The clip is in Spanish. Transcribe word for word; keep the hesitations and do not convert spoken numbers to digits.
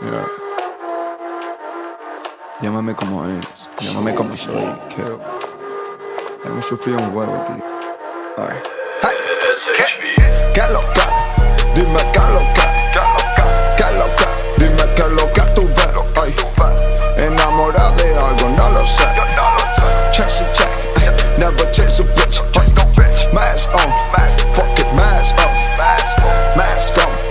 Yeah. Llámame como es, llámame como soy, que hemos sufrido un huevo, tío. Ay. Hey. ¿Qué? ¿Qué loca? Dime qué loca. ¿Qué loca? Dime qué loca tú ves. Ay. Enamorada de algo, no lo sé. Chasing